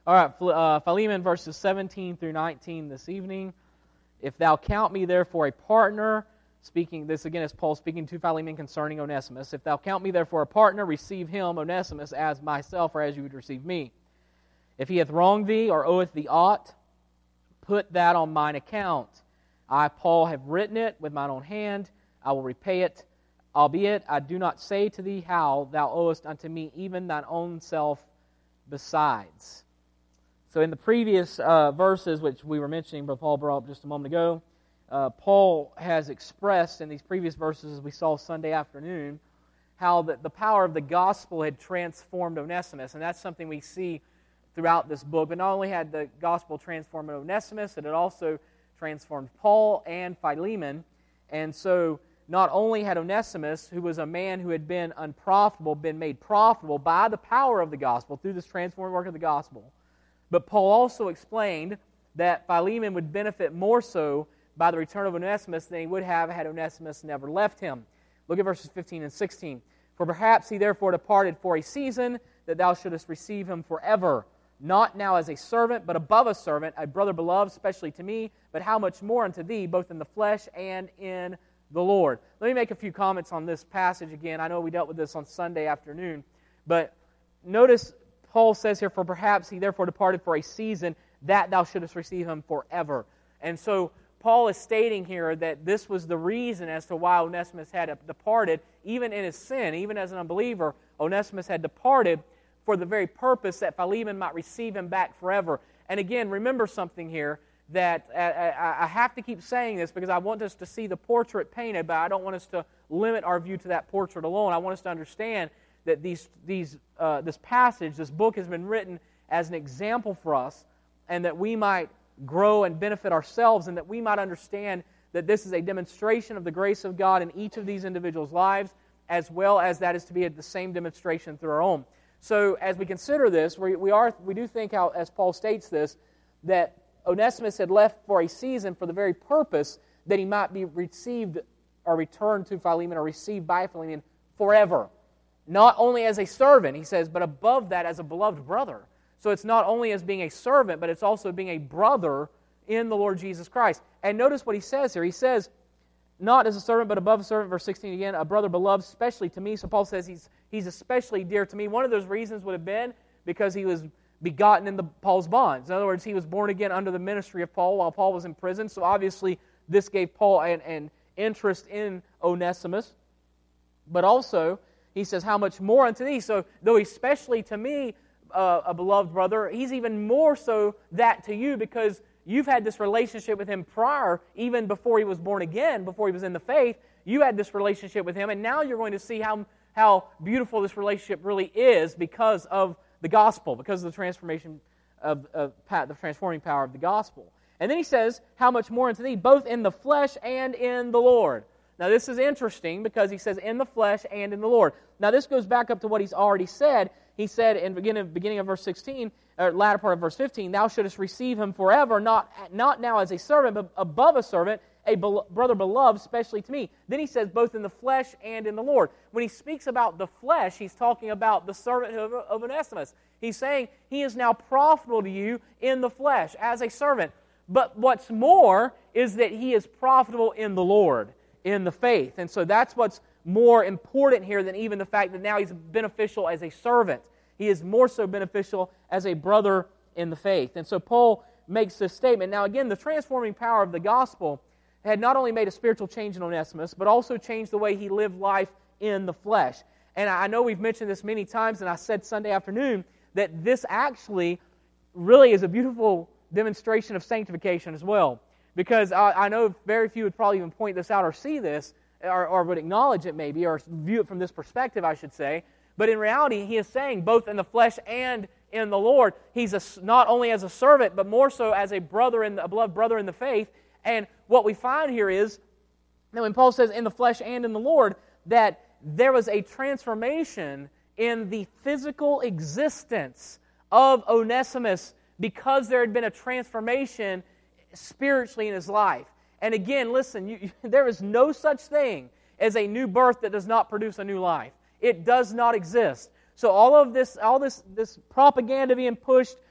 All right, Philemon verses 17 through 19 this evening. If thou count me therefore a partner, speaking, this again is Paul speaking to Philemon concerning Onesimus. If thou count me therefore a partner, receive him, Onesimus, as myself, or as you would receive me. If he hath wronged thee, or oweth thee aught, put that on mine account. I, Paul, have written it with mine own hand. I will repay it. Albeit I do not say to thee how thou owest unto me even thine own self besides. So in the previous verses, which we were mentioning, but Paul brought up just a moment ago, Paul has expressed in these previous verses, as we saw Sunday afternoon, how the power of the gospel had transformed Onesimus. And that's something we see throughout this book. But not only had the gospel transformed Onesimus, it had also transformed Paul and Philemon. And so not only had Onesimus, who was a man who had been unprofitable, been made profitable by the power of the gospel, through this transforming work of the gospel, but Paul also explained that Philemon would benefit more so by the return of Onesimus than he would have had Onesimus never left him. Look at verses 15 and 16. For perhaps he therefore departed for a season, that thou shouldest receive him forever, not now as a servant, but above a servant, a brother beloved, especially to me, but how much more unto thee, both in the flesh and in the Lord. Let me make a few comments on this passage again. I know we dealt with this on Sunday afternoon, but notice Paul says here, for perhaps he therefore departed for a season, that thou shouldest receive him forever. And so Paul is stating here that this was the reason as to why Onesimus had departed, even in his sin, even as an unbeliever. Onesimus had departed for the very purpose that Philemon might receive him back forever. And again, remember something here, that I have to keep saying this because I want us to see the portrait painted, but I don't want us to limit our view to that portrait alone. I want us to understand that this passage, this book has been written as an example for us, and that we might grow and benefit ourselves, and that we might understand that this is a demonstration of the grace of God in each of these individuals' lives, as well as that is to be the same demonstration through our own. So as we consider this, we do think, how, as Paul states this, that Onesimus had left for a season for the very purpose that he might be received or returned to Philemon or received by Philemon forever. Not only as a servant, he says, but above that as a beloved brother. So it's not only as being a servant, but it's also being a brother in the Lord Jesus Christ. And notice what he says here. He says, not as a servant, but above a servant, verse 16 again, a brother beloved, especially to me. So Paul says he's especially dear to me. One of those reasons would have been because he was begotten in Paul's bonds. In other words, he was born again under the ministry of Paul while Paul was in prison. So obviously this gave Paul an interest in Onesimus. But also, he says, how much more unto thee? So though he's especially to me a beloved brother, he's even more so that to you, because you've had this relationship with him prior, even before he was born again, before he was in the faith. You had this relationship with him, and now you're going to see how beautiful this relationship really is because of the gospel, because of the transformation of the transforming power of the gospel. And then he says, how much more unto thee, both in the flesh and in the Lord. Now this is interesting because he says in the flesh and in the Lord. Now this goes back up to what he's already said. He said in the beginning of verse 16, or latter part of verse 15, thou shouldest receive him forever, not now as a servant, but above a servant, a brother beloved, especially to me. Then he says both in the flesh and in the Lord. When he speaks about the flesh, he's talking about the servanthood of Onesimus. He's saying he is now profitable to you in the flesh as a servant. But what's more is that he is profitable in the Lord, in the faith. And so that's what's more important here than even the fact that now he's beneficial as a servant. He is more so beneficial as a brother in the faith. And so Paul makes this statement. Now again, the transforming power of the gospel had not only made a spiritual change in Onesimus, but also changed the way he lived life in the flesh. And I know we've mentioned this many times, and I said Sunday afternoon that this actually really is a beautiful demonstration of sanctification as well. Because I know very few would probably even point this out or see this, or would acknowledge it maybe, or view it from this perspective, I should say. But in reality, he is saying both in the flesh and in the Lord, he's not only as a servant, but more so as a beloved brother in the faith. And what we find here is that when Paul says in the flesh and in the Lord, that there was a transformation in the physical existence of Onesimus because there had been a transformation spiritually in his life. And again, listen, there is no such thing as a new birth that does not produce a new life. It does not exist. So all this propaganda being pushed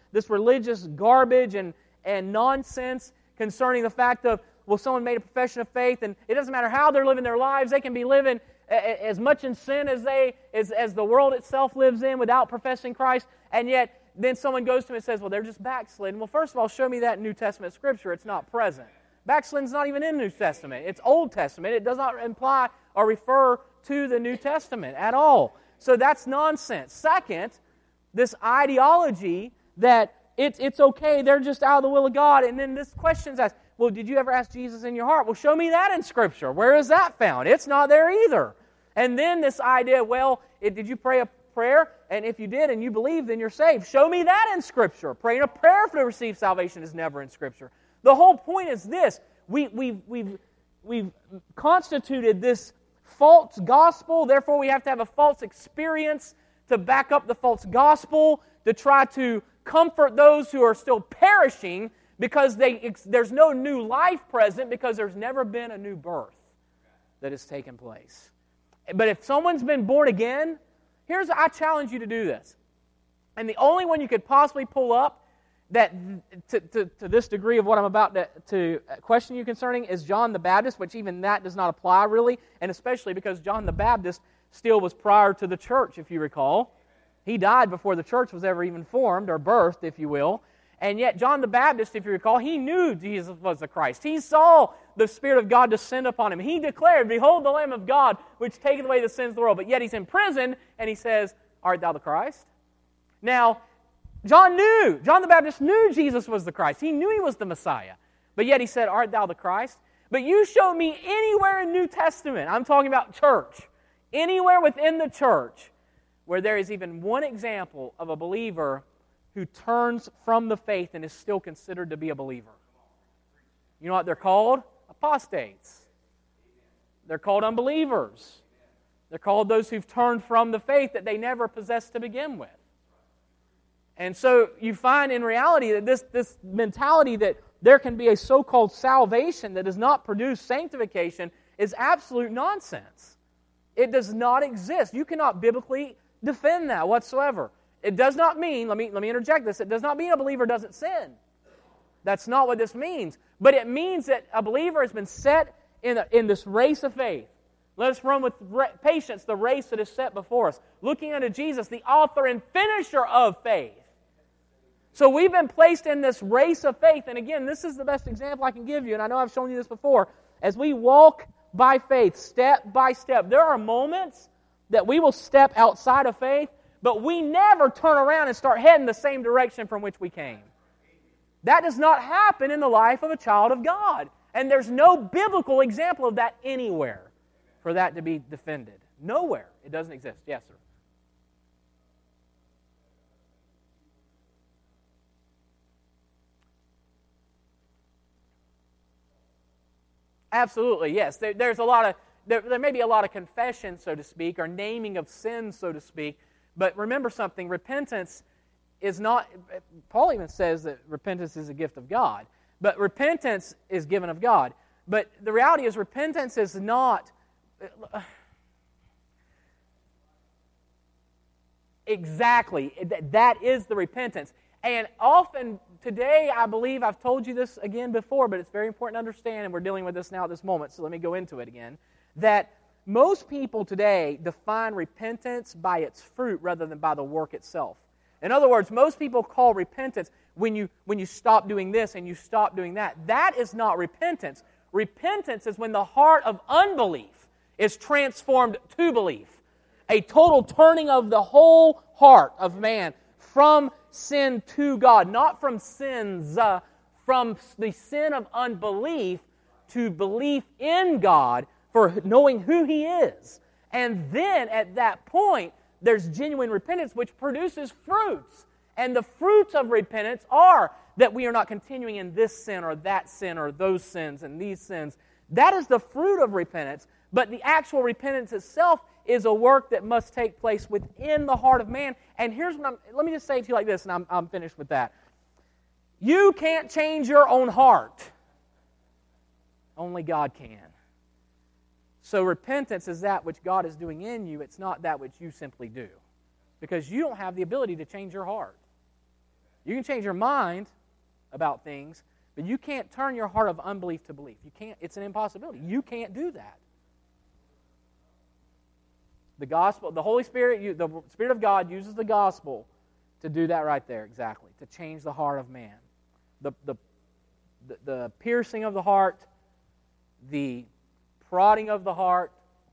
this religious garbage and nonsense concerning the fact of, well, someone made a profession of faith, and it doesn't matter how they're living their lives, they can be living as much in sin as the world itself lives in without professing Christ, and yet then someone goes to him and says, well, they're just backslidden. Well, first of all, show me that in New Testament Scripture. It's not present. Backslidden's not even in the New Testament. It's Old Testament. It does not imply or refer to the New Testament at all. So that's nonsense. Second, this ideology that it's okay, they're just out of the will of God. And then this question's asked, well, did you ever ask Jesus in your heart? Well, show me that in Scripture. Where is that found? It's not there either. And then this idea, well, did you pray a prayer? And if you did and you believe, then you're saved. Show me that in Scripture. Praying a prayer to receive salvation is never in Scripture. The whole point is this. We've constituted this false gospel, therefore we have to have a false experience to back up the false gospel, to try to comfort those who are still perishing, because there's no new life present, because there's never been a new birth that has taken place. But if someone's been born again, I challenge you to do this. And the only one you could possibly pull up that to this degree of what I'm about to question you concerning is John the Baptist, which even that does not apply really, and especially because John the Baptist still was prior to the church, if you recall. He died before the church was ever even formed, or birthed, if you will. And yet John the Baptist, if you recall, he knew Jesus was the Christ. He saw the Spirit of God descend upon him. He declared, behold the Lamb of God, which taketh away the sins of the world. But yet he's in prison, and he says, art thou the Christ? Now, John the Baptist knew Jesus was the Christ. He knew he was the Messiah. But yet he said, art thou the Christ? But you show me anywhere in New Testament, I'm talking about church, anywhere within the church, where there is even one example of a believer who turns from the faith and is still considered to be a believer. You know what they're called? Apostates. They're called unbelievers. They're called those who've turned from the faith that they never possessed to begin with. And so you find in reality that this mentality that there can be a so-called salvation that does not produce sanctification is absolute nonsense. It does not exist. You cannot biblically defend that whatsoever. It does not mean, let me interject this, it does not mean a believer doesn't sin. That's not what this means. But it means that a believer has been set in this race of faith. Let us run with patience the race that is set before us, looking unto Jesus, the author and finisher of faith. So we've been placed in this race of faith, and again, this is the best example I can give you, and I know I've shown you this before. As we walk by faith, step by step, there are moments that we will step outside of faith, but we never turn around and start heading the same direction from which we came. That does not happen in the life of a child of God. And there's no biblical example of that anywhere for that to be defended. Nowhere. It doesn't exist. Yes, sir. Absolutely, yes. There's a lot of there may be a lot of confession, so to speak, or naming of sins, so to speak. But remember something, repentance is not, Paul even says that repentance is a gift of God. But repentance is given of God. But the reality is repentance is not exactly, that is the repentance. And often today, I believe, I've told you this again before, but it's very important to understand, and we're dealing with this now at this moment, so let me go into it again, that most people today define repentance by its fruit rather than by the work itself. In other words, most people call repentance when you stop doing this and you stop doing that. That is not repentance. Repentance is when the heart of unbelief is transformed to belief. A total turning of the whole heart of man from sin to God, not from sins, from the sin of unbelief to belief in God for knowing who He is. And then at that point, there's genuine repentance which produces fruits. And the fruits of repentance are that we are not continuing in this sin or that sin or those sins and these sins. That is the fruit of repentance. But the actual repentance itself is a work that must take place within the heart of man. And here's what let me just say it to you like this, and I'm finished with that. You can't change your own heart. Only God can. So repentance is that which God is doing in you. It's not that which you simply do. Because you don't have the ability to change your heart. You can change your mind about things, but you can't turn your heart of unbelief to belief. You can't. It's an impossibility. You can't do that. The gospel, the Holy Spirit, the Spirit of God uses the gospel to do that right there, exactly, to change the heart of man. The piercing of the heart, the prodding of the heart,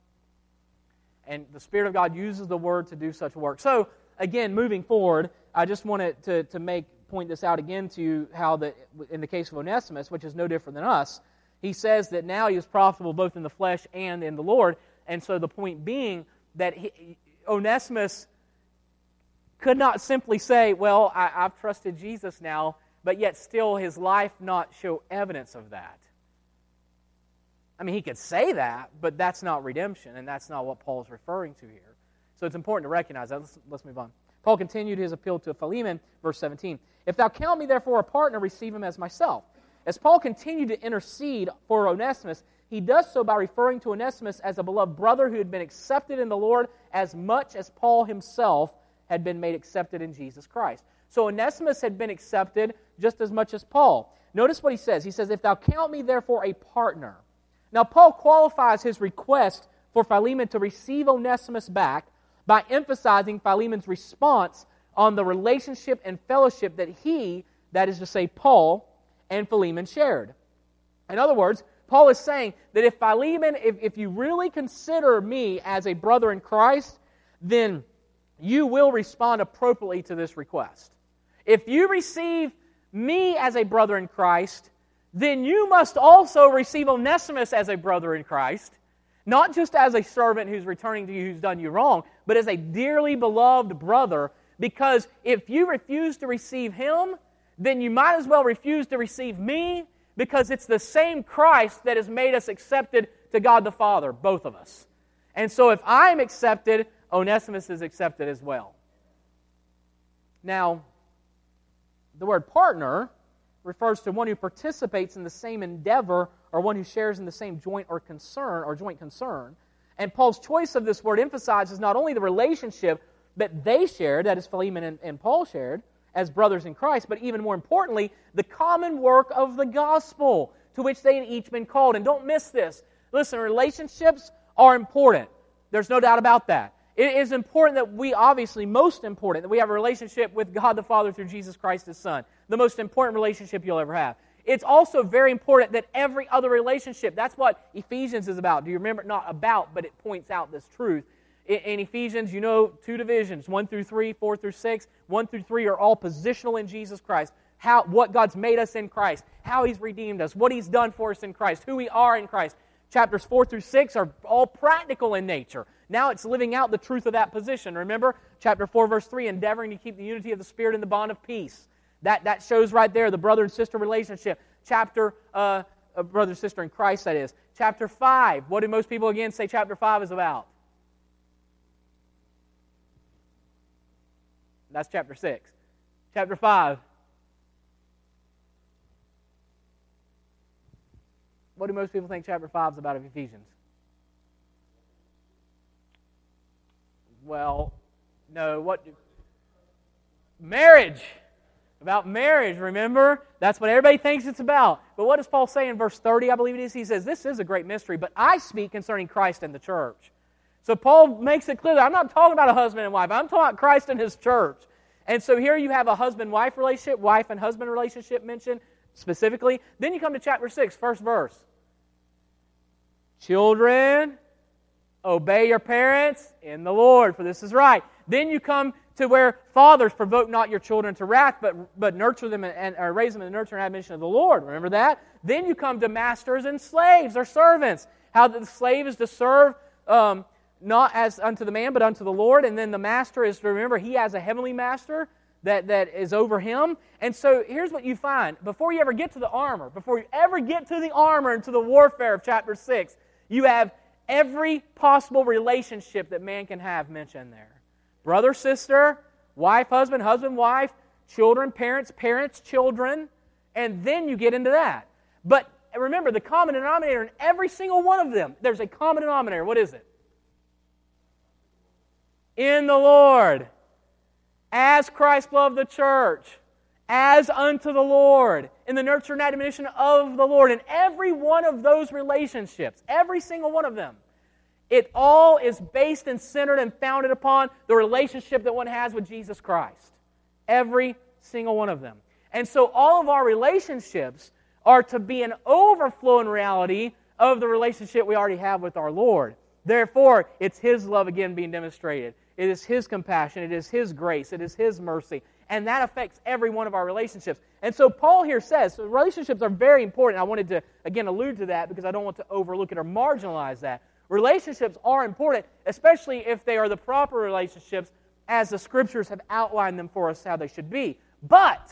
and the Spirit of God uses the Word to do such work. So, again, moving forward, I just wanted to point this out again to you, how in the case of Onesimus, which is no different than us, he says that now he is profitable both in the flesh and in the Lord. And so the point being that Onesimus could not simply say, well, I've trusted Jesus now, but yet still his life not show evidence of that. I mean, he could say that, but that's not redemption, and that's not what Paul's referring to here. So it's important to recognize that. Let's move on. Paul continued his appeal to Philemon, verse 17. If thou count me therefore a partner, receive him as myself. As Paul continued to intercede for Onesimus, he does so by referring to Onesimus as a beloved brother who had been accepted in the Lord as much as Paul himself had been made accepted in Jesus Christ. So Onesimus had been accepted just as much as Paul. Notice what he says. He says, if thou count me therefore a partner. Now Paul qualifies his request for Philemon to receive Onesimus back by emphasizing Philemon's response on the relationship and fellowship that he, that is to say Paul, and Philemon shared. In other words, Paul is saying that if Philemon, if you really consider me as a brother in Christ, then you will respond appropriately to this request. If you receive me as a brother in Christ, then you must also receive Onesimus as a brother in Christ, not just as a servant who's returning to you who's done you wrong, but as a dearly beloved brother, because if you refuse to receive him, then you might as well refuse to receive me, because it's the same Christ that has made us accepted to God the Father, both of us. And so if I'm accepted, Onesimus is accepted as well. Now, the word partner refers to one who participates in the same endeavor or one who shares in the same joint concern. And Paul's choice of this word emphasizes not only the relationship that they shared, that is Philemon and Paul shared, as brothers in Christ, but even more importantly, the common work of the gospel to which they had each been called. And don't miss this. Listen, relationships are important. There's no doubt about that. It is important that most important, that we have a relationship with God the Father through Jesus Christ His Son. The most important relationship you'll ever have. It's also very important that every other relationship, that's what Ephesians is about. Do you remember? Not about, but it points out this truth. In Ephesians, you know, 2 divisions, 1 through 3, 4 through 6. 1 through 3 are all positional in Jesus Christ. What God's made us in Christ, how He's redeemed us, what He's done for us in Christ, who we are in Christ. Chapters 4 through 6 are all practical in nature. Now it's living out the truth of that position. Remember, chapter 4, verse 3, endeavoring to keep the unity of the Spirit in the bond of peace. That shows right there the brother and sister relationship. Brother and sister in Christ, that is. Chapter 5, what do most people again say chapter 5 is about? That's chapter 6. Chapter 5. What do most people think chapter 5 is about of Ephesians? Well, no. Marriage. About marriage, remember? That's what everybody thinks it's about. But what does Paul say in verse 30, I believe it is? He says, this is a great mystery, but I speak concerning Christ and the church. So Paul makes it clear that I'm not talking about a husband and wife. I'm talking about Christ and His church. And so here you have a husband-wife relationship, wife and husband relationship mentioned specifically. Then you come to chapter 6, first verse. Children, obey your parents in the Lord, for this is right. Then you come to where fathers, provoke not your children to wrath, but nurture them and raise them in the nurture and admonition of the Lord. Remember that? Then you come to masters and slaves or servants. How the slave is to serve not as unto the man, but unto the Lord. And then the master is to remember he has a heavenly master that is over him. And so here's what you find. Before you ever get to the armor, and to the warfare of chapter 6, you have every possible relationship that man can have mentioned there. Brother, sister, wife, husband, wife, children, parents, children, and then you get into that. But remember, the common denominator in every single one of them, there's a common denominator. What is it? In the Lord, as Christ loved the church, as unto the Lord, in the nurture and admonition of the Lord. In every one of those relationships, every single one of them, it all is based and centered and founded upon the relationship that one has with Jesus Christ. Every single one of them. And so all of our relationships are to be an overflow in reality of the relationship we already have with our Lord. Therefore, it's His love again being demonstrated. It is His compassion. It is His grace. It is His mercy. And that affects every one of our relationships. And so Paul here says, so relationships are very important. I wanted to, again, allude to that because I don't want to overlook it or marginalize that. Relationships are important, especially if they are the proper relationships as the Scriptures have outlined them for us how they should be. But,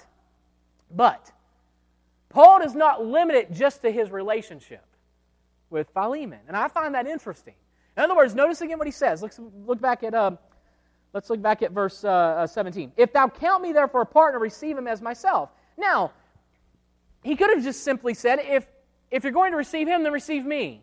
Paul does not limit it just to his relationship with Philemon. And I find that interesting. In other words, notice again what he says. Let's look back at verse 17. If thou count me therefore a partner, receive him as myself. Now, he could have just simply said, if you're going to receive him, then receive me.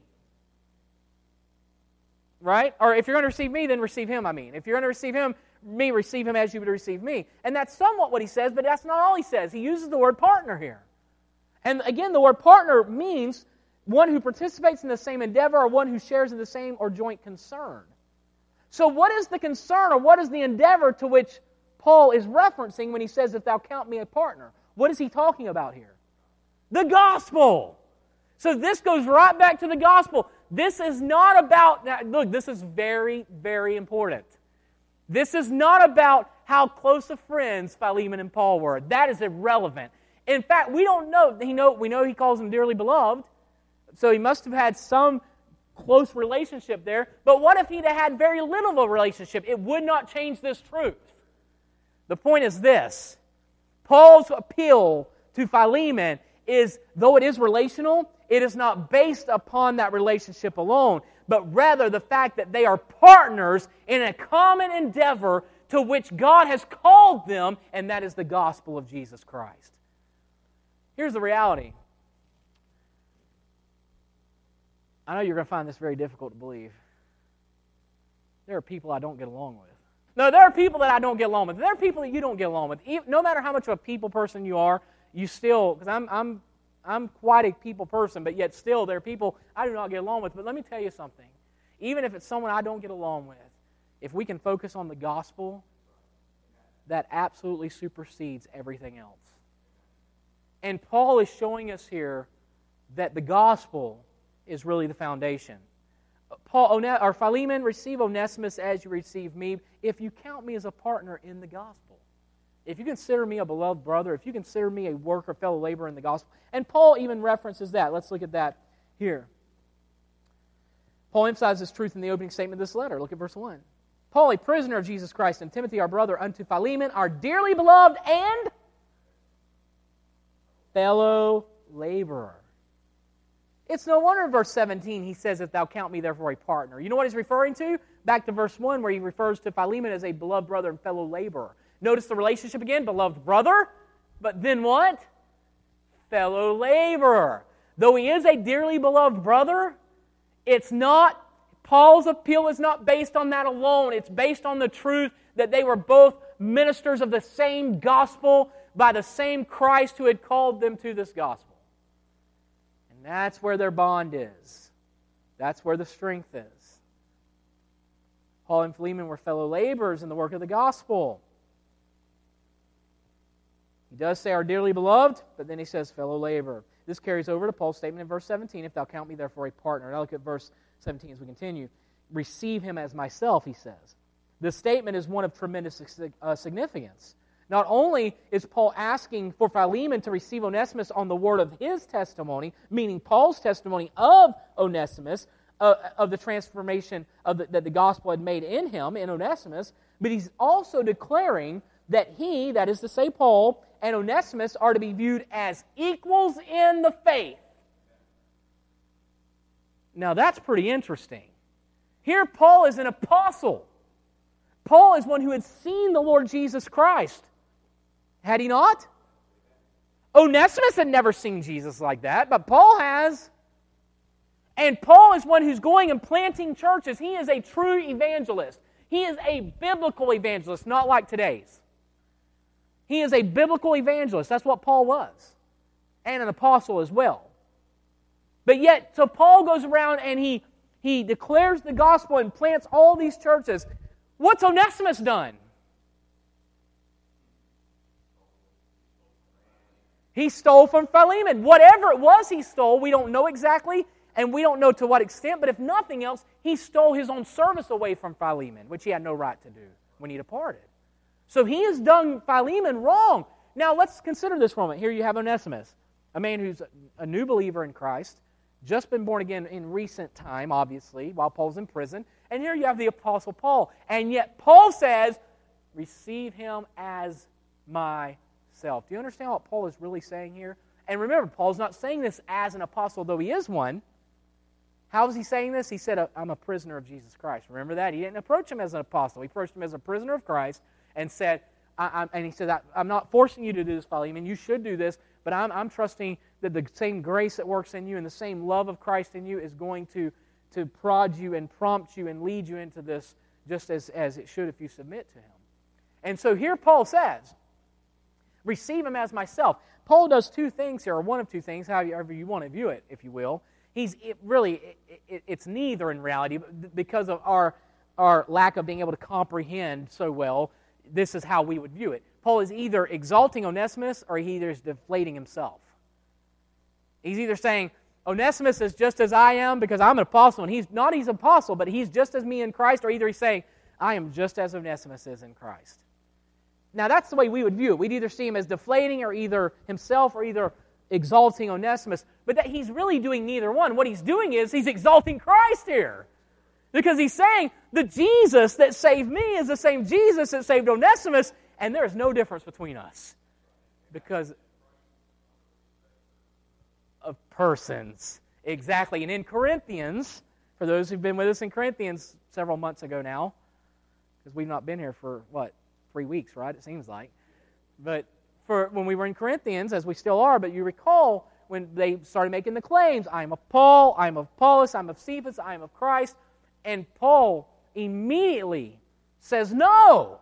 Right? Or if you're going to receive me, then receive him, If you're going to receive him, receive him as you would receive me. And that's somewhat what he says, but that's not all he says. He uses the word partner here. And again, the word partner means one who participates in the same endeavor or one who shares in the same or joint concern. So what is the concern or what is the endeavor to which Paul is referencing when he says, if thou count me a partner? What is he talking about here? The gospel. So this goes right back to the gospel. This is not about, now, look, this is very, very important. This is not about how close of friends Philemon and Paul were. That is irrelevant. In fact, we don't know. We know he calls them dearly beloved. So he must have had some close relationship there. But what if he'd had very little of a relationship? It would not change this truth. The point is this. Paul's appeal to Philemon is, though it is relational, it is not based upon that relationship alone, but rather the fact that they are partners in a common endeavor to which God has called them, and that is the gospel of Jesus Christ. Here's the reality. I know you're going to find this very difficult to believe. There are people I don't get along with. No, there are people that I don't get along with. There are people that you don't get along with. No matter how much of a people person you are, you still, because I'm quite a people person, but yet still there are people I do not get along with. But let me tell you something. Even if it's someone I don't get along with, if we can focus on the gospel, that absolutely supersedes everything else. And Paul is showing us here that the gospel is really the foundation. Philemon, receive Onesimus as you receive me, if you count me as a partner in the gospel. If you consider me a beloved brother, if you consider me a worker, fellow laborer in the gospel. And Paul even references that. Let's look at that here. Paul emphasizes truth in the opening statement of this letter. Look at verse 1. Paul, a prisoner of Jesus Christ, and Timothy, our brother, unto Philemon, our dearly beloved and fellow laborer. It's no wonder in verse 17 he says, if thou count me therefore a partner. You know what he's referring to? Back to verse 1 where he refers to Philemon as a beloved brother and fellow laborer. Notice the relationship again, beloved brother, but then what? Fellow laborer. Though he is a dearly beloved brother, it's not, Paul's appeal is not based on that alone. It's based on the truth that they were both ministers of the same gospel by the same Christ who had called them to this gospel. And that's where their bond is. That's where the strength is. Paul and Philemon were fellow laborers in the work of the gospel. He does say, our dearly beloved, but then he says, fellow laborer. This carries over to Paul's statement in verse 17, if thou count me therefore a partner. Now look at verse 17 as we continue. Receive him as myself, he says. This statement is one of tremendous significance. Not only is Paul asking for Philemon to receive Onesimus on the word of his testimony, meaning Paul's testimony of Onesimus, of the transformation that the gospel had made in him, in Onesimus, but he's also declaring that he, that is to say Paul, and Onesimus are to be viewed as equals in the faith. Now that's pretty interesting. Here Paul is an apostle. Paul is one who had seen the Lord Jesus Christ. Had he not? Onesimus had never seen Jesus like that, but Paul has. And Paul is one who's going and planting churches. He is a true evangelist. He is a biblical evangelist, not like today's. He is a biblical evangelist. That's what Paul was. And an apostle as well. But yet, so Paul goes around and he declares the gospel and plants all these churches. What's Onesimus done? He stole from Philemon. Whatever it was he stole, we don't know exactly, and we don't know to what extent, but if nothing else, he stole his own service away from Philemon, which he had no right to do when he departed. So he has done Philemon wrong. Now let's consider this for a moment. Here you have Onesimus, a man who's a new believer in Christ, just been born again in recent time, obviously, while Paul's in prison. And here you have the Apostle Paul. And yet Paul says, receive him as myself. Do you understand what Paul is really saying here? And remember, Paul's not saying this as an apostle, though he is one. How is he saying this? He said, I'm a prisoner of Jesus Christ. Remember that? He didn't approach him as an apostle. He approached him as a prisoner of Christ and said, I'm not forcing you to do this, Philemon. You should do this, but I'm trusting that the same grace that works in you and the same love of Christ in you is going to prod you and prompt you and lead you into this just as it should if you submit to him. And so here Paul says, receive him as myself. Paul does two things here, or one of two things, however you want to view it, if you will. It's neither in reality, but because of our lack of being able to comprehend so well, this is how we would view it. Paul is either exalting Onesimus or he is deflating himself. He's either saying, Onesimus is just as I am because I'm an apostle, and he's an apostle, but he's just as me in Christ, or either he's saying, I am just as Onesimus is in Christ. Now that's the way we would view it. We'd either see him as deflating or either himself or either exalting Onesimus, but that he's really doing neither one. What he's doing is he's exalting Christ here. Because he's saying the Jesus that saved me is the same Jesus that saved Onesimus, and there is no difference between us. Because of persons. Exactly. And in Corinthians, for those who've been with us in Corinthians several months ago now, because we've not been here for, 3 weeks, right? It seems like. But when we were in Corinthians, as we still are, but you recall when they started making the claims, I am of Paul, I am of Apollos, I am of Cephas, I am of Christ, and Paul immediately says, no,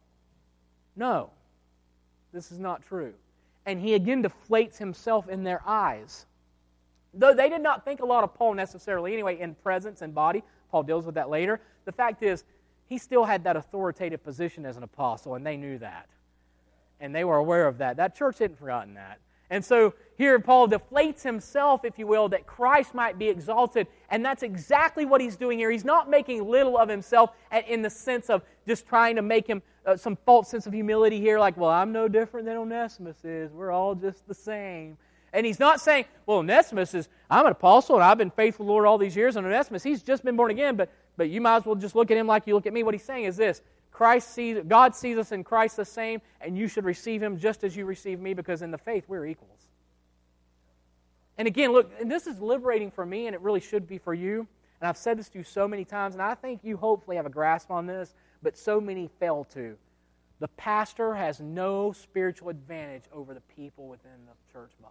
this is not true. And he again deflates himself in their eyes. Though they did not think a lot of Paul necessarily anyway in presence and body, Paul deals with that later, the fact is he still had that authoritative position as an apostle, and they knew that. And they were aware of that. That church hadn't forgotten that. And so here Paul deflates himself, if you will, that Christ might be exalted. And that's exactly what he's doing here. He's not making little of himself in the sense of just trying to make him some false sense of humility here, like, well, I'm no different than Onesimus is. We're all just the same. And he's not saying, well, Onesimus is, I'm an apostle and I've been faithful to the Lord all these years, and Onesimus, he's just been born again, but you might as well just look at him like you look at me. What he's saying is this: God sees us in Christ the same, and you should receive him just as you receive me, because in the faith we're equals. And again, look, and this is liberating for me, and it really should be for you. And I've said this to you so many times, and I think you hopefully have a grasp on this, but so many fail to. The pastor has no spiritual advantage over the people within the church body.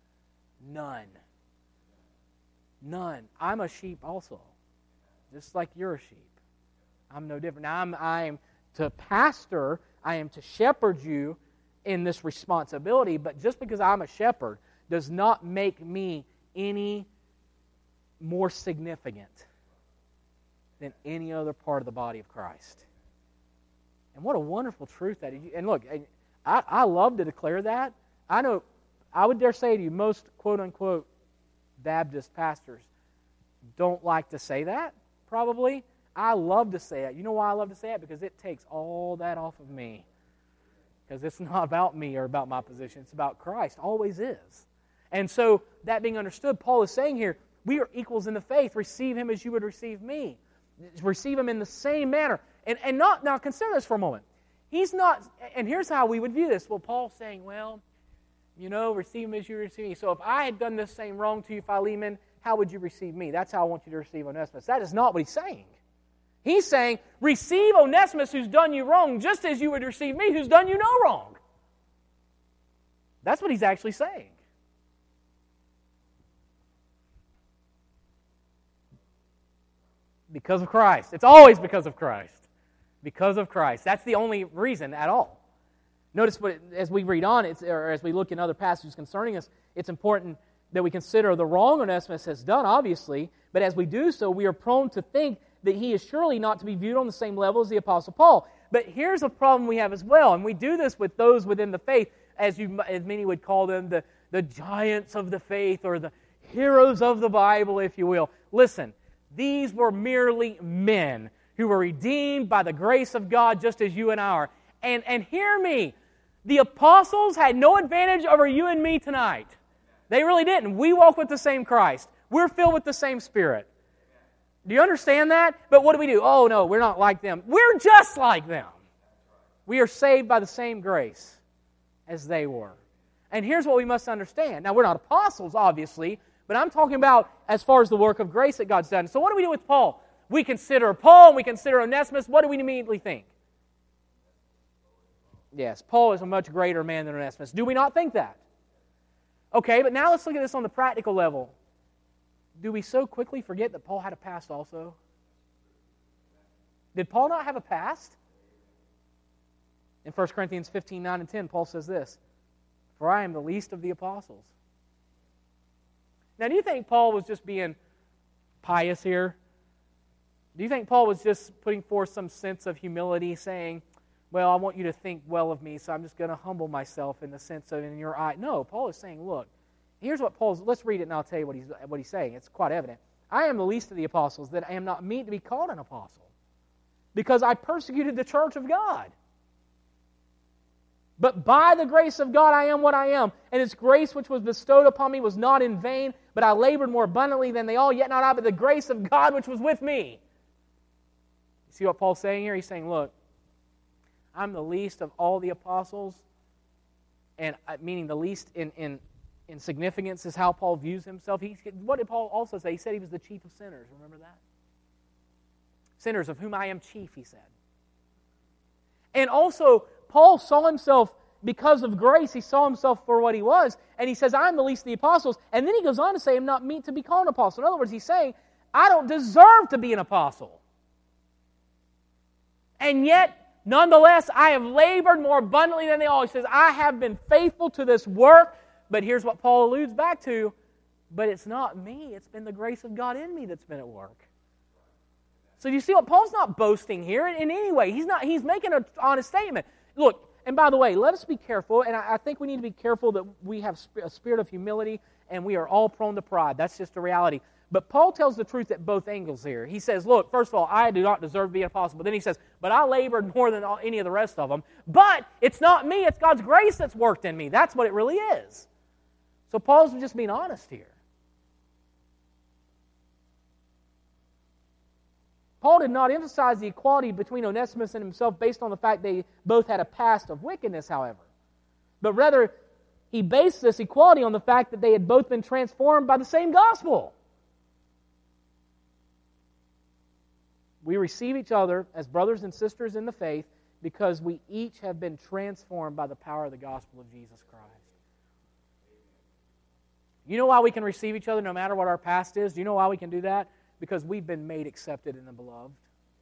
None. I'm a sheep also, just like you're a sheep. I'm no different. Now, I am to pastor, I am to shepherd you in this responsibility, but just because I'm a shepherd does not make me any more significant than any other part of the body of Christ. And what a wonderful truth that is. And look, I love to declare that. I know, I would dare say to you, most quote-unquote Baptist pastors don't like to say that, probably. I love to say it. You know why I love to say it? Because it takes all that off of me. Because it's not about me or about my position. It's about Christ. Always is. And so, that being understood, Paul is saying here, we are equals in the faith. Receive him as you would receive me. Receive him in the same manner. And not, now consider this for a moment. He's not, and here's how we would view this. Well, Paul's saying, well, receive him as you receive me. So if I had done this same wrong to you, Philemon, how would you receive me? That's how I want you to receive Onesimus. That is not what he's saying. He's saying, receive Onesimus who's done you wrong, just as you would receive me who's done you no wrong. That's what he's actually saying. Because of Christ. It's always because of Christ. Because of Christ. That's the only reason at all. Notice as we read on, or as we look in other passages concerning us, it's important that we consider the wrong Onesimus has done, obviously, but as we do so, we are prone to think that he is surely not to be viewed on the same level as the Apostle Paul. But here's a problem we have as well, and we do this with those within the faith, as many would call them, the giants of the faith, or the heroes of the Bible, if you will. Listen, these were merely men who were redeemed by the grace of God, just as you and I are. And hear me, the apostles had no advantage over you and me tonight. They really didn't. We walk with the same Christ. We're filled with the same Spirit. Do you understand that? But what do? Oh, no, we're not like them. We're just like them. We are saved by the same grace as they were. And here's what we must understand. Now, we're not apostles, obviously, but I'm talking about as far as the work of grace that God's done. So what do we do with Paul? We consider Paul and we consider Onesimus. What do we immediately think? Yes, Paul is a much greater man than Onesimus. Do we not think that? Okay, but now let's look at this on the practical level. Do we so quickly forget that Paul had a past also? Did Paul not have a past? In 1 Corinthians 15, 9 and 10, Paul says this, "For I am the least of the apostles." Now, do you think Paul was just being pious here? Do you think Paul was just putting forth some sense of humility, saying, well, I want you to think well of me, so I'm just going to humble myself in the sense of in your eye? No, Paul is saying, look, here's what let's read it and I'll tell you what he's saying. It's quite evident. I am the least of the apostles, that I am not meet to be called an apostle, because I persecuted the church of God. But by the grace of God I am what I am, and His grace which was bestowed upon me was not in vain, but I labored more abundantly than they all, yet not I, but the grace of God which was with me. You see what Paul's saying here? He's saying, look, I'm the least of all the apostles, and meaning the least in significance is how Paul views himself. What did Paul also say? He said he was the chief of sinners. Remember that? Sinners, of whom I am chief, he said. And also, Paul saw himself, because of grace, he saw himself for what he was, and he says, I'm the least of the apostles. And then he goes on to say, I'm not meet to be called an apostle. In other words, he's saying, I don't deserve to be an apostle. And yet, nonetheless, I have labored more abundantly than they all. He says, I have been faithful to this work. But here's what Paul alludes back to. But it's not me. It's been the grace of God in me that's been at work. So you see what? Paul's not boasting here in any way. He's making an honest statement. Look, and by the way, let us be careful. And I think we need to be careful that we have a spirit of humility, and we are all prone to pride. That's just a reality. But Paul tells the truth at both angles here. He says, look, first of all, I do not deserve to be an apostle. But then he says, but I labored more than any of the rest of them. But it's not me, it's God's grace that's worked in me. That's what it really is. So Paul's just being honest here. Paul did not emphasize the equality between Onesimus and himself based on the fact they both had a past of wickedness, however. But rather, he based this equality on the fact that they had both been transformed by the same gospel. We receive each other as brothers and sisters in the faith because we each have been transformed by the power of the gospel of Jesus Christ. You know why we can receive each other no matter what our past is? Do you know why we can do that? Because we've been made accepted in the beloved.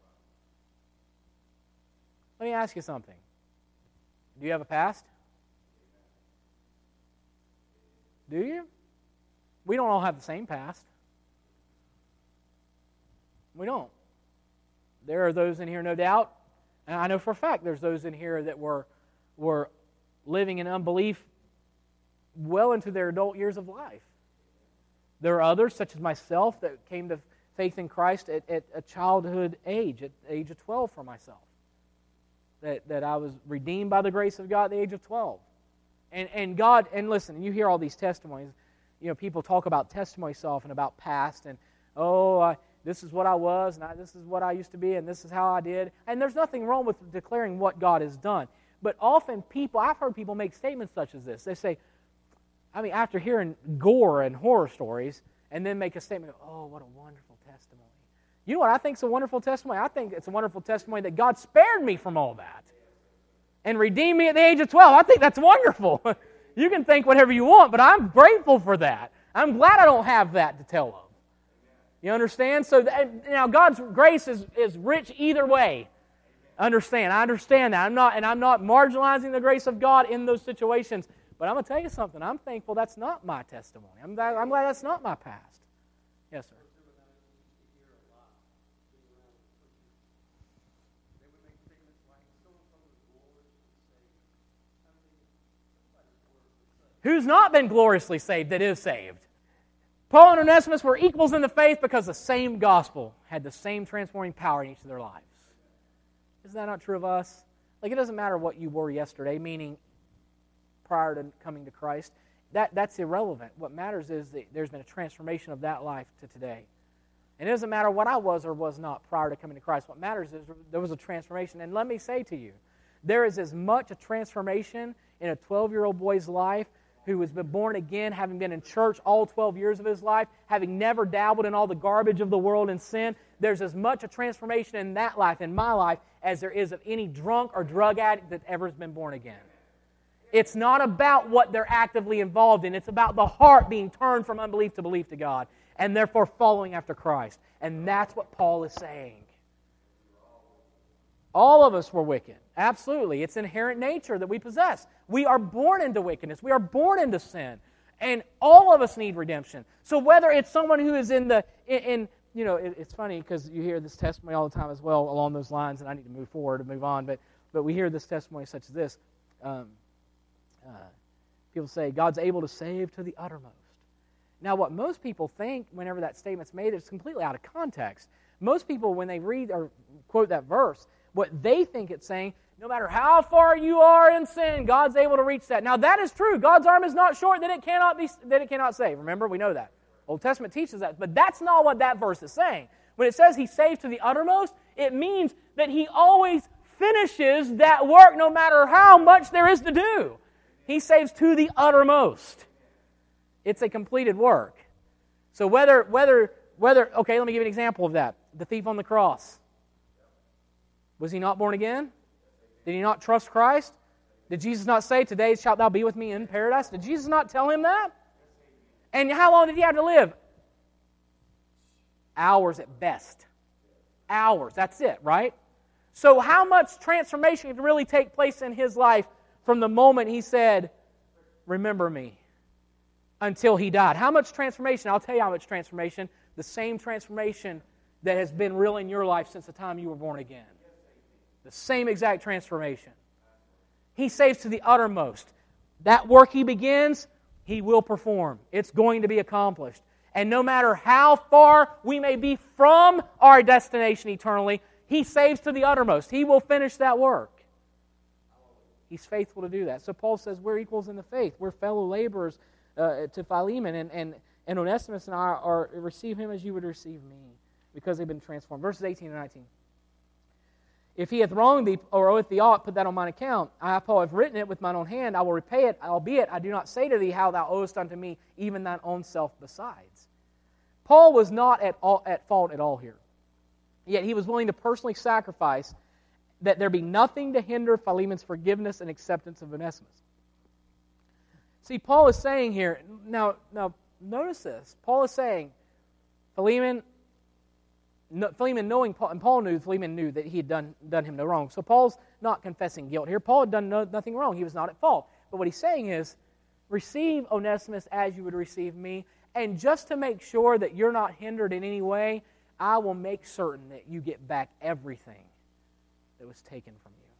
Let me ask you something. Do you have a past? Do you? We don't all have the same past. We don't. There are those in here, no doubt, and I know for a fact there's those in here that were living in unbelief well into their adult years of life. There are others, such as myself, that came to faith in Christ at a childhood age, at the age of 12 for myself. That I was redeemed by the grace of God at the age of 12. And God, and listen, you hear all these testimonies. You know, people talk about testimony so often about past, and this is what I was, and this is what I used to be, and this is how I did. And there's nothing wrong with declaring what God has done. But often I've heard people make statements such as this. They say, after hearing gore and horror stories, and then make a statement, oh, what a wonderful testimony. You know what I think is a wonderful testimony? I think it's a wonderful testimony that God spared me from all that and redeemed me at the age of 12. I think that's wonderful. You can think whatever you want, but I'm grateful for that. I'm glad I don't have that to tell of. You understand? So now God's grace is rich either way. Understand. I understand that. I'm not marginalizing the grace of God in those situations. But I'm going to tell you something. I'm thankful that's not my testimony. I'm glad that's not my past. Yes, sir. Who's not been gloriously saved that is saved? Paul and Onesimus were equals in the faith because the same gospel had the same transforming power in each of their lives. Is that not true of us? Like, it doesn't matter what you were yesterday, meaning prior to coming to Christ. That's irrelevant. What matters is that there's been a transformation of that life to today. And it doesn't matter what I was or was not prior to coming to Christ. What matters is there was a transformation. And let me say to you, there is as much a transformation in a 12-year-old boy's life who has been born again, having been in church all 12 years of his life, having never dabbled in all the garbage of the world and sin. There's as much a transformation in that life, in my life, as there is of any drunk or drug addict that ever has been born again. It's not about what they're actively involved in. It's about the heart being turned from unbelief to belief to God, and therefore following after Christ. And that's what Paul is saying. All of us were wicked. Absolutely. It's inherent nature that we possess. We are born into wickedness. We are born into sin. And all of us need redemption. So whether it's someone who is it's funny because you hear this testimony all the time as well along those lines, and I need to move forward and move on, but we hear this testimony such as this. People say, God's able to save to the uttermost. Now, what most people think whenever that statement's made is completely out of context. Most people, when they read or quote that verse, what they think it's saying, no matter how far you are in sin, God's able to reach that. Now, that is true. God's arm is not short that it cannot save. Remember, we know that. Old Testament teaches that. But that's not what that verse is saying. When it says He saves to the uttermost, it means that He always finishes that work no matter how much there is to do. He saves to the uttermost. It's a completed work. So whether okay, let me give you an example of that. The thief on the cross. Was he not born again? Did he not trust Christ? Did Jesus not say, today shalt thou be with me in paradise? Did Jesus not tell him that? And how long did he have to live? Hours at best. Hours, that's it, right? So how much transformation could really take place in his life from the moment he said, remember me, until he died? How much transformation? I'll tell you how much transformation. The same transformation that has been real in your life since the time you were born again. The same exact transformation. He saves to the uttermost. That work He begins, He will perform. It's going to be accomplished. And no matter how far we may be from our destination eternally, He saves to the uttermost. He will finish that work. He's faithful to do that. So Paul says we're equals in the faith. We're fellow laborers to Philemon. And Onesimus and I are receive him as you would receive me, because they've been transformed. Verses 18 and 19. If he hath wronged thee, or oweth thee aught, put that on mine account. I, Paul, have written it with mine own hand. I will repay it, albeit I do not say to thee how thou owest unto me, even thine own self besides. Paul was not at fault at all here. Yet he was willing to personally sacrifice that there be nothing to hinder Philemon's forgiveness and acceptance of Onesimus. See, Paul is saying here, now notice this. Paul is saying, Philemon knowing Paul, and Paul knew, Philemon knew that he had done him no wrong. So Paul's not confessing guilt here. Paul had done nothing wrong. He was not at fault. But what he's saying is, receive Onesimus as you would receive me, and just to make sure that you're not hindered in any way, I will make certain that you get back everything that was taken from you.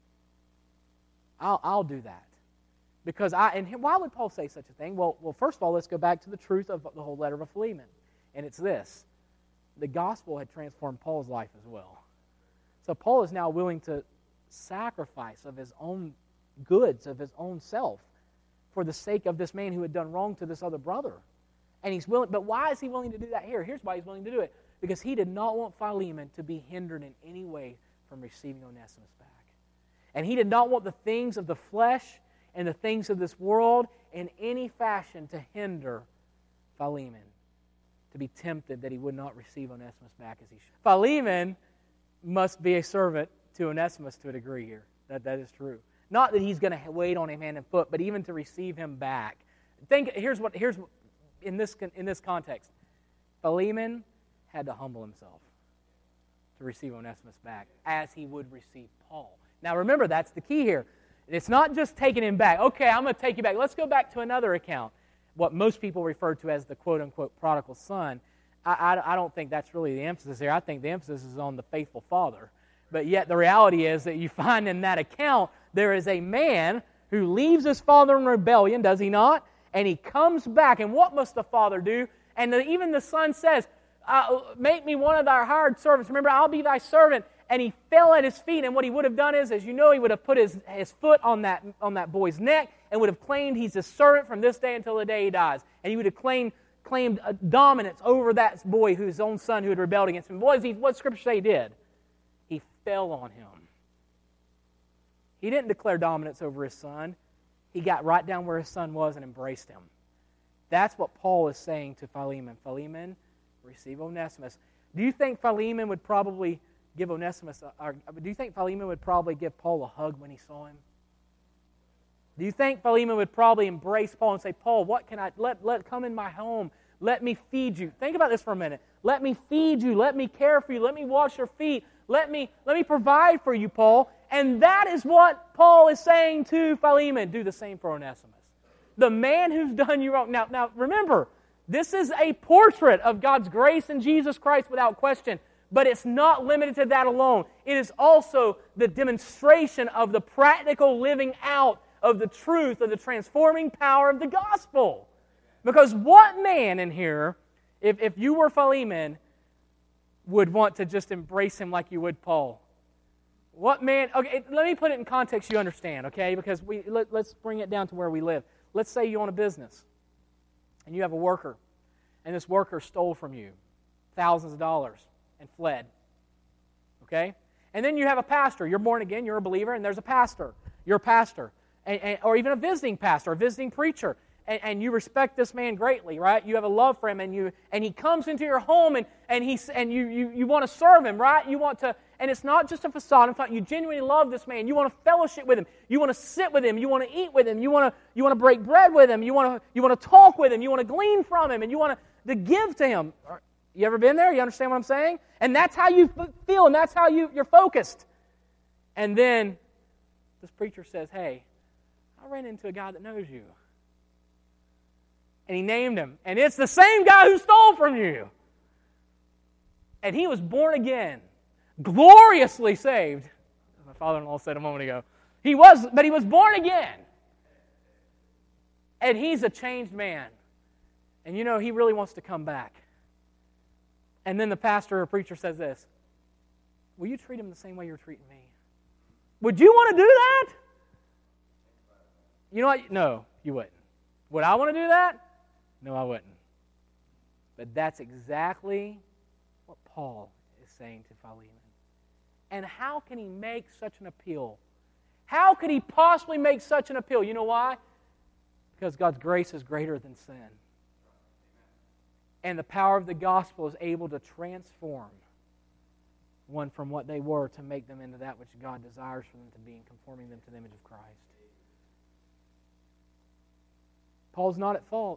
I'll do that. Because why would Paul say such a thing? Well, first of all, let's go back to the truth of the whole letter of Philemon. And it's this. The gospel had transformed Paul's life as well. So Paul is now willing to sacrifice of his own goods, of his own self, for the sake of this man who had done wrong to this other brother. And he's willing, but why is he willing to do that here? Here's why he's willing to do it. Because he did not want Philemon to be hindered in any way from receiving Onesimus back. And he did not want the things of the flesh and the things of this world in any fashion to hinder Philemon, to be tempted that he would not receive Onesimus back as he should. Philemon must be a servant to Onesimus to a degree here. That is true. Not that he's going to wait on him hand and foot, but even to receive him back. Here's in this context. Philemon had to humble himself to receive Onesimus back, as he would receive Paul. Now remember, that's the key here. It's not just taking him back. Okay, I'm going to take you back. Let's go back to another account, what most people refer to as the quote-unquote prodigal son. I don't think that's really the emphasis here. I think the emphasis is on the faithful father. But yet the reality is that you find in that account, there is a man who leaves his father in rebellion, does he not? And he comes back. And what must the father do? And even the son says, make me one of thy hired servants. Remember, I'll be thy servant. And he fell at his feet. And what he would have done is, as you know, he would have put his foot on that boy's neck and would have claimed he's his servant from this day until the day he dies. And he would have claimed dominance over that boy, his own son, who had rebelled against him. What does Scripture say he did? He fell on him. He didn't declare dominance over his son. He got right down where his son was and embraced him. That's what Paul is saying to Philemon. Philemon, receive Onesimus. Do you think Philemon would probably give Onesimus, do you think Philemon would probably give Paul a hug when he saw him? Do you think Philemon would probably embrace Paul and say, Paul, what can I, let come in my home. Let me feed you. Think about this for a minute. Let me feed you. Let me care for you. Let me wash your feet. Let me provide for you, Paul. And that is what Paul is saying to Philemon. Do the same for Onesimus. The man who's done you wrong. Now remember, this is a portrait of God's grace in Jesus Christ without question. But it's not limited to that alone. It is also the demonstration of the practical living out of the truth of the transforming power of the gospel. Because what man in here, if you were Philemon, would want to just embrace him like you would Paul? What man? Okay, let me put it in context you understand, okay? Because let's bring it down to where we live. Let's say you own a business, and you have a worker, and this worker stole from you thousands of dollars and fled, okay? And then you have a pastor. You're born again, you're a believer, and there's a pastor. You're a pastor, or even a visiting pastor, a visiting preacher. And you respect this man greatly, right? You have a love for him, and he comes into your home, and you want to serve him, right? You want to, and it's not just a facade. In fact, you genuinely love this man. You want to fellowship with him. You want to sit with him. You want to eat with him. You want to break bread with him. You want to talk with him. You want to glean from him, and you want to give to him. You ever been there? You understand what I'm saying? And that's how you feel, and that's how you're focused. And then this preacher says, "Hey, I ran into a guy that knows you." And he named him. And it's the same guy who stole from you. And he was born again. Gloriously saved. As my father-in-law said a moment ago. But he was born again. And he's a changed man. And you know, he really wants to come back. And then the pastor or preacher says this: will you treat him the same way you're treating me? Would you want to do that? You know what? No, you wouldn't. Would I want to do that? No, I wouldn't. But that's exactly what Paul is saying to Philemon. And how can he make such an appeal? How could he possibly make such an appeal? You know why? Because God's grace is greater than sin. And the power of the gospel is able to transform one from what they were to make them into that which God desires for them to be, and conforming them to the image of Christ. Paul's not at fault.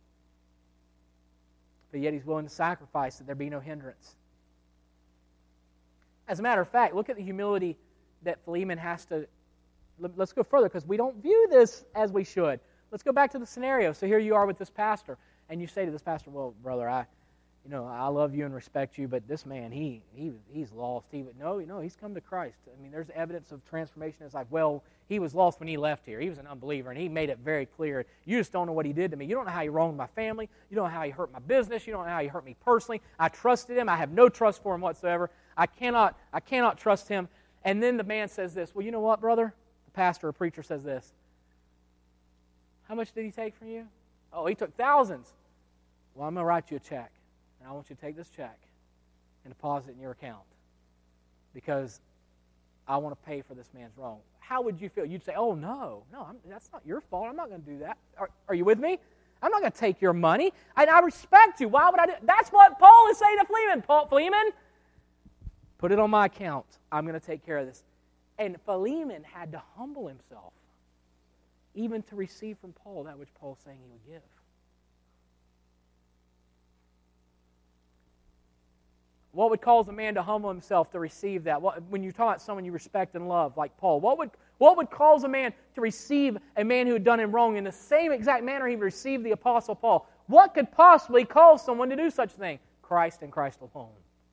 But yet he's willing to sacrifice that there be no hindrance. As a matter of fact, look at the humility that Philemon has to... Let's go further, because we don't view this as we should. Let's go back to the scenario. So here you are with this pastor, and you say to this pastor, "Well, brother, I love you and respect you, but this man, he's lost. He's come to Christ. I mean, there's evidence of transformation in his life. Well, he was lost when he left here. He was an unbeliever, and he made it very clear. You just don't know what he did to me. You don't know how he wronged my family. You don't know how he hurt my business. You don't know how he hurt me personally. I trusted him. I have no trust for him whatsoever. I cannot trust him." And then the man says this: "Well, you know what, brother?" The pastor or preacher says this: "How much did he take from you?" "Oh, he took thousands." "Well, I'm going to write you a check. And I want you to take this check and deposit it in your account, because I want to pay for this man's wrong." How would you feel? You'd say, "Oh, no, that's not your fault. I'm not going to do that." Are you with me? I'm not going to take your money. I respect you. Why would I do it? That's what Paul is saying to Philemon. Philemon, put it on my account. I'm going to take care of this. And Philemon had to humble himself, even to receive from Paul that which Paul's saying he would give. What would cause a man to humble himself to receive that? When you talk about someone you respect and love, like Paul, what would cause a man to receive a man who had done him wrong in the same exact manner he received the Apostle Paul? What could possibly cause someone to do such a thing? Christ and Christ alone.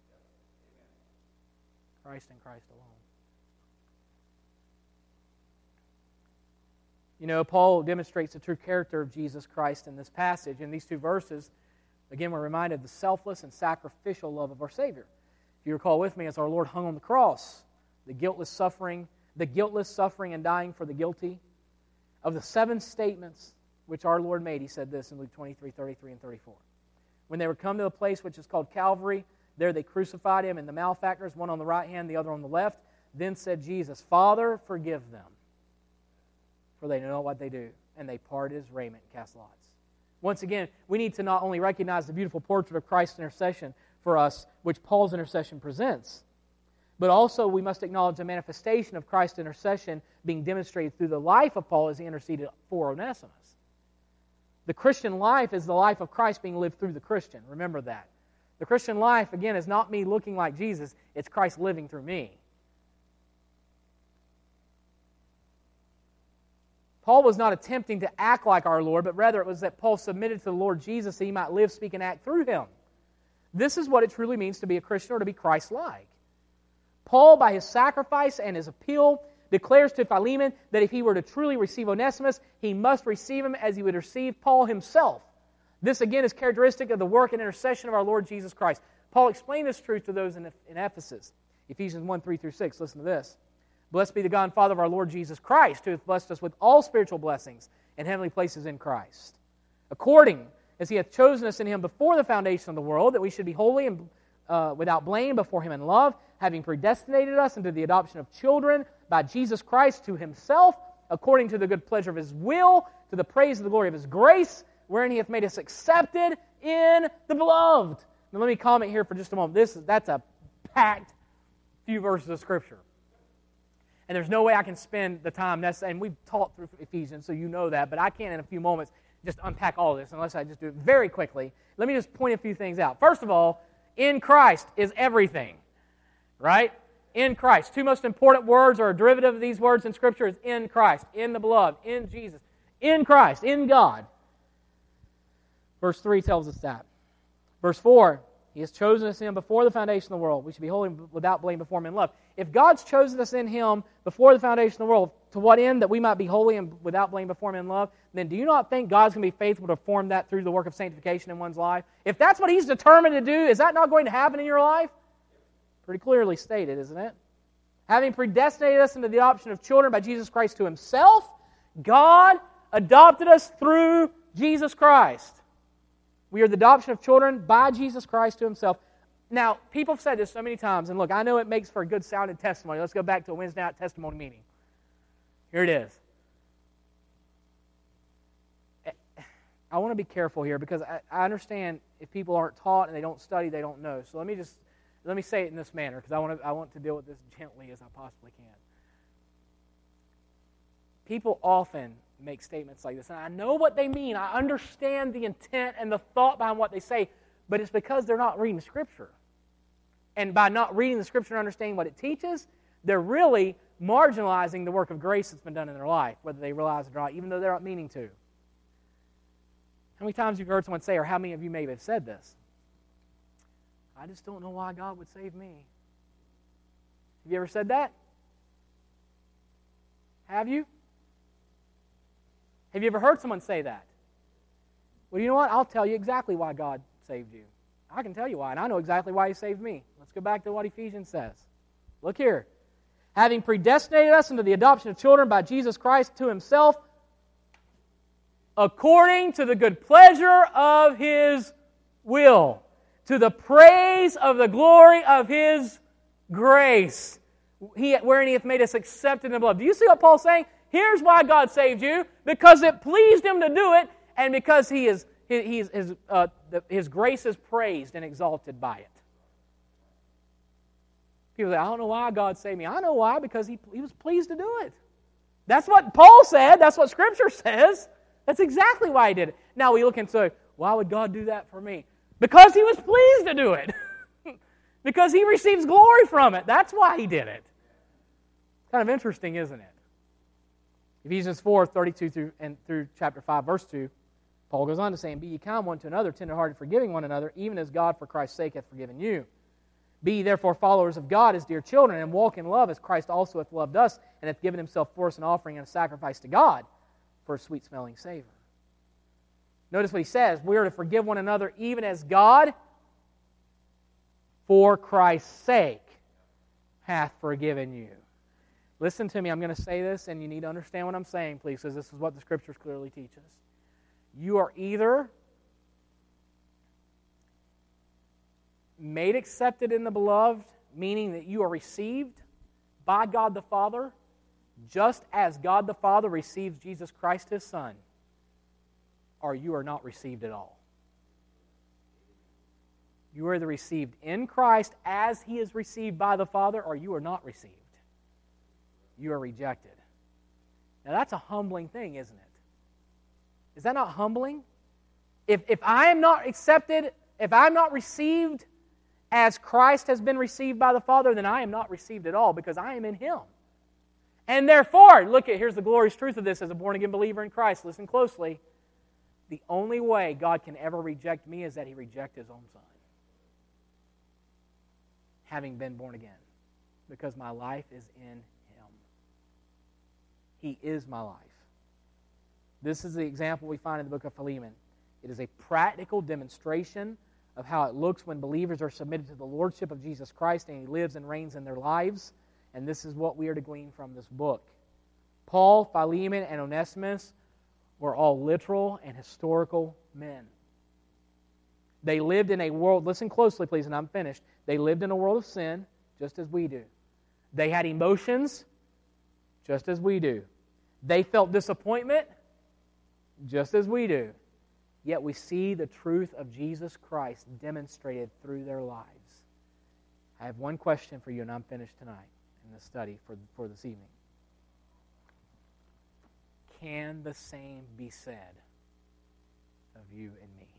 Christ and Christ alone. You know, Paul demonstrates the true character of Jesus Christ in this passage. In these two verses, again, we're reminded of the selfless and sacrificial love of our Savior. If you recall with me, as our Lord hung on the cross, the guiltless suffering and dying for the guilty, of the 7 statements which our Lord made, He said this in Luke 23, 33, and 34. When they were come to a place which is called Calvary, there they crucified Him and the malefactors, one on the right hand, the other on the left. Then said Jesus, Father, forgive them, for they know not what they do. And they parted His raiment and cast lots. Once again, we need to not only recognize the beautiful portrait of Christ's intercession for us, which Paul's intercession presents, but also we must acknowledge the manifestation of Christ's intercession being demonstrated through the life of Paul as he interceded for Onesimus. The Christian life is the life of Christ being lived through the Christian. Remember that. The Christian life, again, is not me looking like Jesus. It's Christ living through me. Paul was not attempting to act like our Lord, but rather it was that Paul submitted to the Lord Jesus that he might live, speak, and act through Him. This is what it truly means to be a Christian or to be Christ-like. Paul, by his sacrifice and his appeal, declares to Philemon that if he were to truly receive Onesimus, he must receive him as he would receive Paul himself. This, again, is characteristic of the work and intercession of our Lord Jesus Christ. Paul explained this truth to those in Ephesus. Ephesians 1, 3 through 6. Listen to this. Blessed be the God and Father of our Lord Jesus Christ, who hath blessed us with all spiritual blessings in heavenly places in Christ, according as He hath chosen us in Him before the foundation of the world, that we should be holy and without blame before Him in love, having predestinated us into the adoption of children by Jesus Christ to Himself, according to the good pleasure of His will, to the praise of the glory of His grace, wherein He hath made us accepted in the Beloved. Now let me comment here for just a moment. That's a packed few verses of Scripture. And there's no way I can spend the time necessary, and we've taught through Ephesians, so you know that, but I can't in a few moments just unpack all of this unless I just do it very quickly. Let me just point a few things out. First of all, in Christ is everything, right? In Christ. 2 most important words, or a derivative of these words in Scripture, is in Christ, in the Beloved, in Jesus, in Christ, in God. Verse 3 tells us that. Verse 4, He has chosen us in Him before the foundation of the world. We should be holy without blame before Him in love. If God's chosen us in Him before the foundation of the world, to what end? That we might be holy and without blame before Him in love, then do you not think God's going to be faithful to perform that through the work of sanctification in one's life? If that's what He's determined to do, is that not going to happen in your life? Pretty clearly stated, isn't it? Having predestinated us into the adoption of children by Jesus Christ to Himself, God adopted us through Jesus Christ. We are the adoption of children by Jesus Christ to Himself. Now, people have said this so many times, and look, I know it makes for a good sounding testimony. Let's go back to a Wednesday night testimony meeting. Here it is. I want to be careful here because I understand if people aren't taught and they don't study, they don't know. So let me say it in this manner because I want to deal with this gently as I possibly can. People often make statements like this, and I know what they mean. I understand the intent and the thought behind what they say, but it's because they're not reading Scripture. And by not reading the Scripture and understanding what it teaches, they're really marginalizing the work of grace that's been done in their life, whether they realize it or not, even though they're not meaning to. How many times have you heard someone say, or how many of you may have said this? I just don't know why God would save me. Have you ever said that? Have you? Have you ever heard someone say that? Well, you know what? I'll tell you exactly why God saved you. I can tell you why, and I know exactly why He saved me. Let's go back to what Ephesians says. Look here. Having predestinated us into the adoption of children by Jesus Christ to Himself, according to the good pleasure of His will, to the praise of the glory of His grace, wherein He hath made us accepted in the Beloved. Do you see what Paul's saying? Here's why God saved you, because it pleased Him to do it, and because His grace is praised and exalted by it. People say, I don't know why God saved me. I know why, because He was pleased to do it. That's what Paul said. That's what Scripture says. That's exactly why He did it. Now we look and say, why would God do that for me? Because He was pleased to do it. Because he receives glory from it. That's why he did it. Kind of interesting, isn't it? Ephesians 4, 32 through chapter 5, verse 2, Paul goes on to say, "And be ye kind one to another, tenderhearted, forgiving one another, even as God for Christ's sake hath forgiven you. Be ye therefore followers of God as dear children, and walk in love as Christ also hath loved us, and hath given himself for us an offering and a sacrifice to God for a sweet-smelling savor." Notice what he says. We are to forgive one another even as God, for Christ's sake, hath forgiven you. Listen to me. I'm going to say this, and you need to understand what I'm saying, please, because this is what the Scriptures clearly teach us. You are either made accepted in the beloved, meaning that you are received by God the Father, just as God the Father receives Jesus Christ, His Son, or you are not received at all. You are either received in Christ as He is received by the Father, or you are not received. You are rejected. Now that's a humbling thing, isn't it? Is that not humbling? If I am not accepted, if I am not received as Christ has been received by the Father, then I am not received at all because I am in Him. And therefore, here's the glorious truth of this as a born-again believer in Christ. Listen closely. The only way God can ever reject me is that He reject His own Son, having been born again, because my life is in Him. He is my life. This is the example we find in the book of Philemon. It is a practical demonstration of how it looks when believers are submitted to the lordship of Jesus Christ and He lives and reigns in their lives. And this is what we are to glean from this book. Paul, Philemon, and Onesimus were all literal and historical men. They lived in a world, listen closely please, and I'm finished. They lived in a world of sin, just as we do. They had emotions, just as we do. They felt disappointment, just as we do. Yet we see the truth of Jesus Christ demonstrated through their lives. I have one question for you, and I'm finished tonight in this study for this evening. Can the same be said of you and me?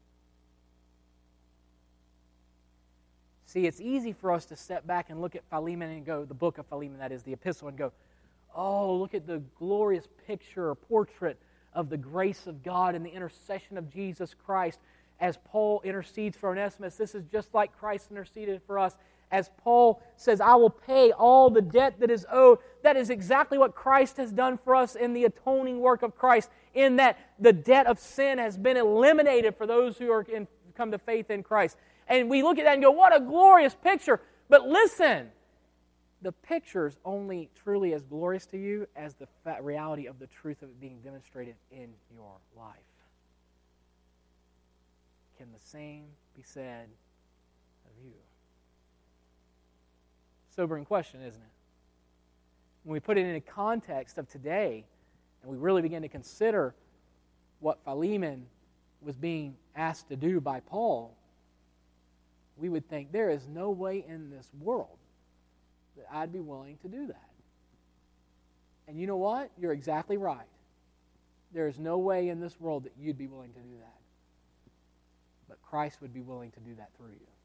See, it's easy for us to step back and look at Philemon and go, the book of Philemon, that is, the epistle, and go, oh, look at the glorious picture or portrait of the grace of God and the intercession of Jesus Christ. As Paul intercedes for Onesimus, this is just like Christ interceded for us. As Paul says, I will pay all the debt that is owed. That is exactly what Christ has done for us in the atoning work of Christ, in that the debt of sin has been eliminated for those who are come to faith in Christ. And we look at that and go, what a glorious picture. But listen, the picture is only truly as glorious to you as the reality of the truth of it being demonstrated in your life. Can the same be said of you? Sobering question, isn't it? When we put it in a context of today, and we really begin to consider what Philemon was being asked to do by Paul, we would think there is no way in this world that I'd be willing to do that. And you know what? You're exactly right. There is no way in this world that you'd be willing to do that. But Christ would be willing to do that through you.